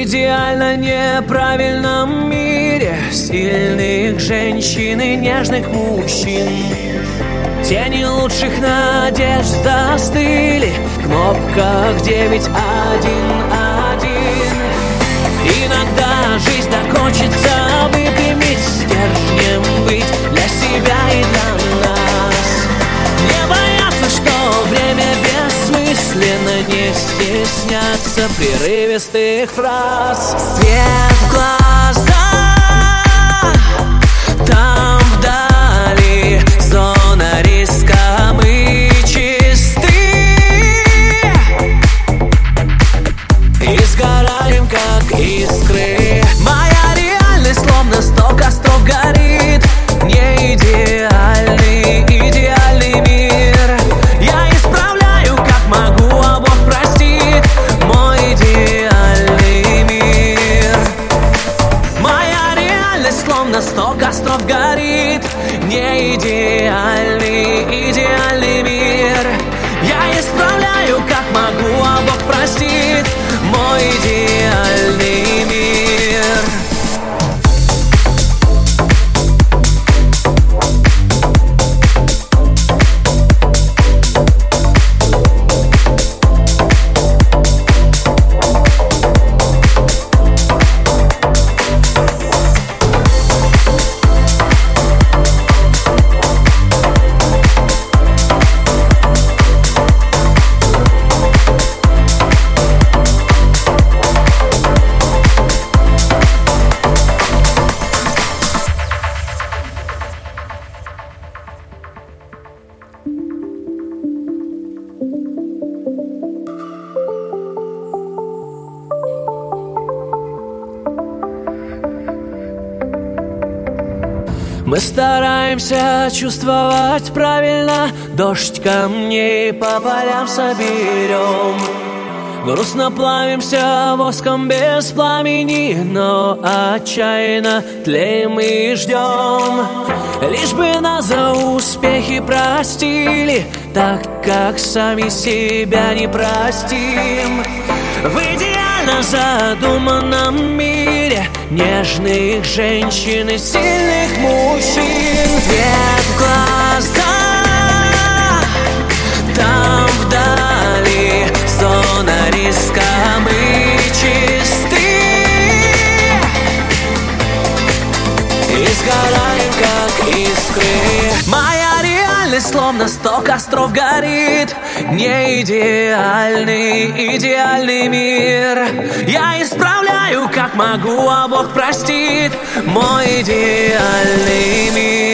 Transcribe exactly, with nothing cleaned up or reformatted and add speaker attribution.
Speaker 1: идеально неправильном мире сильных женщин и нежных мужчин тени лучших надежд застыли в кнопках девять один один. Иногда жизнь так хочется выпрямить, стержнем быть для себя и для нас. Не бояться, что время бессмысленно, не стесняться прерывистых фраз. Свет в глаза, там вдали зона риска, мы чисты и сгораем, как искры. Моя реальность словно сто костров горит. Не идеальный, идеальный мир я исправляю, как могу, а Бог простит. Мой идеальный мир. Моя реальность словно сто костров горит. Не идеальный, идеальный мир я исправляю, как могу, а Бог простит. Мой идеальный мир. Мы стараемся чувствовать правильно, дождь камней по полям соберем. Грустно плавимся воском без пламени, но отчаянно тлеем и ждем. Лишь бы нас за успехи простили, так как сами себя не простим. В идеально задуманном мире нежных женщин и сильных мужчин. Свет в глаза, там вдали зона риска, мы чисты и сгораем, как искры. Моя реальность словно сто костров горит. Не идеальный, идеальный мир я исправляю, как могу, а Бог простит. Мой идеальный мир.